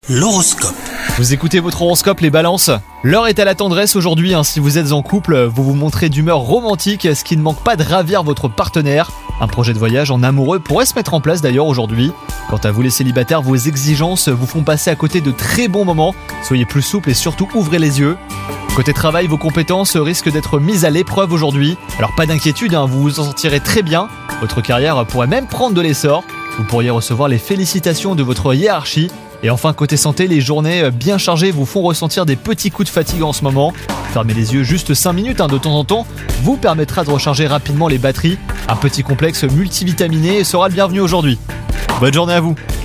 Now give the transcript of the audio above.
L'horoscope. Vous écoutez votre horoscope les balances. L'heure est à la tendresse aujourd'hui, si vous êtes en couple, vous vous montrez d'humeur romantique, ce qui ne manque pas de ravir votre partenaire. Un projet de voyage en amoureux pourrait se mettre en place d'ailleurs aujourd'hui. Quant à vous les célibataires, vos exigences vous font passer à côté de très bons moments. Soyez plus souple et surtout ouvrez les yeux. Côté travail, vos compétences risquent d'être mises à l'épreuve aujourd'hui. Alors pas d'inquiétude, vous vous en sortirez très bien. Votre carrière pourrait même prendre de l'essor. Vous pourriez recevoir les félicitations de votre hiérarchie. Et enfin, côté santé, les journées bien chargées vous font ressentir des petits coups de fatigue en ce moment. Fermez les yeux juste 5 minutes de temps en temps vous permettra de recharger rapidement les batteries. Un petit complexe multivitaminé sera le bienvenu aujourd'hui. Bonne journée à vous.